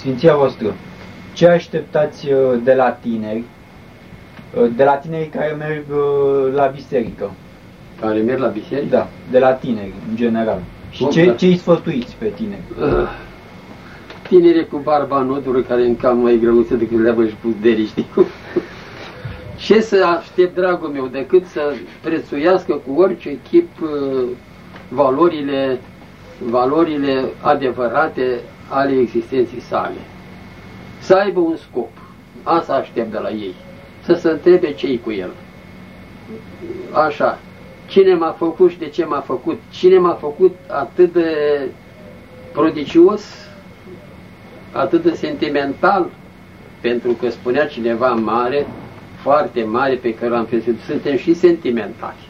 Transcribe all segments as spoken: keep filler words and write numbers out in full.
Sfinția voastră, ce așteptați de la tineri, de la tinerii care merg la biserică? Care merg la biserică? Da, de la tineri, în general. Și Bun, ce, da. ce îi sfătuiți pe tineri? Uh, tineri cu barba nodului, care în cam mai grăuță decât leabă și puderi, știu? Ce să aștept, dragul meu, decât să prețuiască cu orice chip uh, valorile, valorile adevărate ale existenței sale. Să aibă un scop. Asta aștept de la ei. Să se întrebe ce-i cu el. Așa. Cine m-a făcut și de ce m-a făcut? Cine m-a făcut atât de prodicios, atât de sentimental? Pentru că spunea cineva mare, foarte mare, pe care l-am crezut, suntem și sentimentali.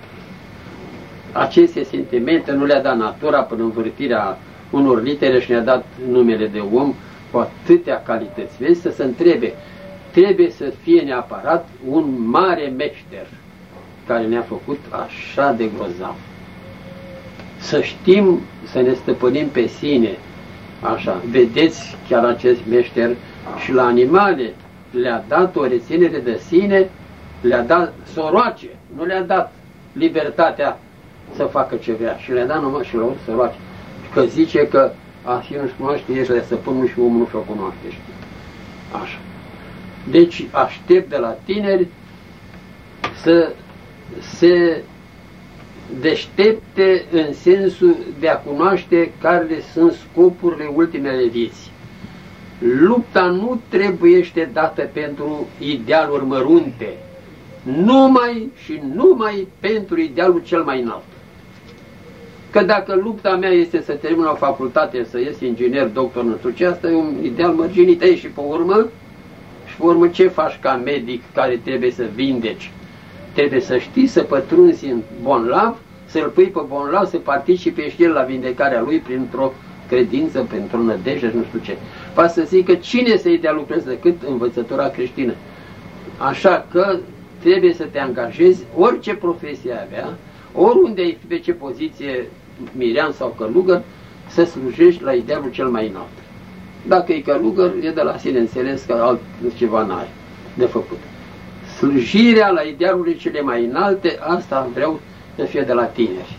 Aceste sentimente nu le-a dat natura până învârtirea unor litere și ne-a dat numele de om cu atâtea calități. Vezi, să se întrebe, trebuie să fie neapărat un mare meșter care ne-a făcut așa de grozav. Să știm să ne stăpânim pe sine, așa. Vedeți, chiar acest meșter și la animale le-a dat o reținere de sine, le-a dat soroace, nu le-a dat libertatea să facă ce vrea și le-a dat numai și la soroace. Că zice că a fi nu-și cunoaște, ești de stăpânul și omul nu și-o cunoaște. Așa. Deci aștept de la tineri să se deștepte în sensul de a cunoaște care sunt scopurile ultimele vieții. Lupta nu trebuiește dată pentru idealuri mărunte, numai și numai pentru idealul cel mai înalt. Că dacă lupta mea este să termin o facultate, să ies inginer, doctor, nu știu ce, asta e un ideal mărginit. Ei, și pe urmă, și pe urmă ce faci ca medic care trebuie să vindeci? Trebuie să știi să pătrunzi în bonlav, să-l pui pe bonlav, să participe și el la vindecarea lui printr-o credință, printr-o nădejde, nu știu ce. Poate să zică cine să-i dea lucrezi decât învățătura creștină. Așa că trebuie să te angajezi, orice profesie avea, oriunde ai fi pe ce poziție, mirean sau călugăr, să slujești la idealul cel mai înalt. Dacă e călugăr, e de la sine înțeles că altceva n-are de făcut. Slujirea la idealurile cele mai înalte, asta vreau să fie de la tineri.